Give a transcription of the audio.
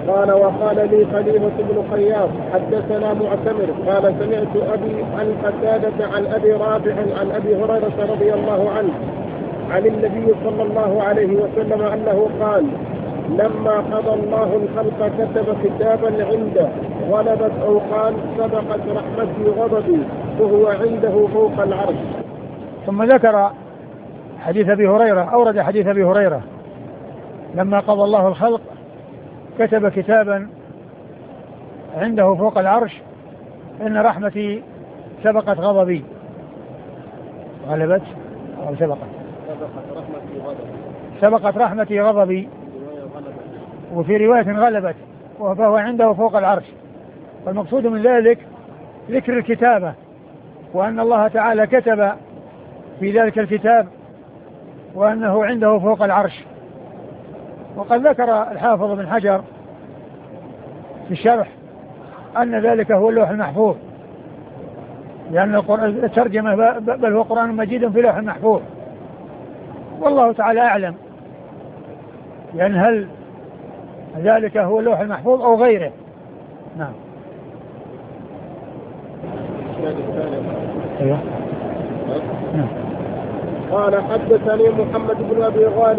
قال وقال لي خليفة بن خياط حدثنا معتمر قال سمعت أبي عن قتادة عن أبي رافع عن أبي هريرة رضي الله عنه عن النبي صلى الله عليه وسلم أنه قال لما قضى الله الخلق كتب كتابا عنده غلبت أو قال سبقت رحمتي غضبي وهو عنده فوق العرش. ثم ذكر حديث أبي هريرة، أورد حديث أبي هريرة لما قضى الله الخلق كتب كتابا عنده فوق العرش إن رحمتي سبقت غضبي. غلبت أو سبقت رحمتي غضبي، وفي رواية غلبت، فهو عنده فوق العرش. والمقصود من ذلك ذكر الكتابة، وأن الله تعالى كتب في ذلك الكتاب وأنه عنده فوق العرش. وقد ذكر الحافظ بن حجر في الشرح أن ذلك هو اللوح المحفوظ، لأن الترجمة بل هو قرآن مجيد في لوح المحفوظ، والله تعالى أعلم يعني هل ذلك هو اللوح المحفوظ أو غيره. نعم. قال حدثني محمد بن أبي غالب